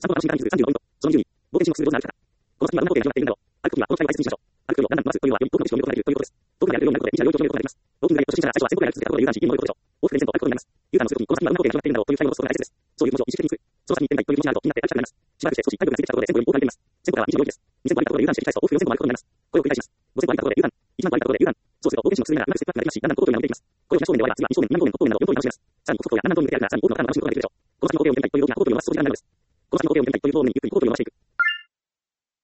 参考は新から35ポイント。その20に、冒険しの数量のある方。この先はどんな工程が始まっているんだろう。歩くときはこの際は S にしましょう。歩く距離をだんだん伸ばすというのはより多くの知識を見ることができるということです。遠くに歩くようになることで、道がより長くなることができます。ウォーキングが初心者なら最初は1000歩くらい続けたことで有段し、今のことでしょう。往復で1000歩歩くことになります。U ターンをするとき、この先はどんな工程が始まっているんだろうという期待を持つことが大切です。そういう気持ちを意識的にする。その先に1点台という気持ちがあると気になって歩きたくなります。しばらくして少し体力がついてきたところで1000歩より多く歩いています。1000歩からは24です。2000歩歩いたところで U ターンして繰り返すと往復4000歩歩くことになります。これを繰り返します。5000歩歩いたところで U ターン。1万歩歩いたところで U ターン。そうすると冒険心の数字ならうまくステップアップができますし、だんだん高等になっていきます。これを真正面で割れば次は2正面、2万光年、5光年など4光年楽しめます。さらに高速度やだんだん遠に向けて歩くならさらに多くのターンを楽しむことができるでしょう。この先の高低を読みたいという動きがあるのです。この先の高低を読みたいという方面にゆっくり高等に伸ばしていく。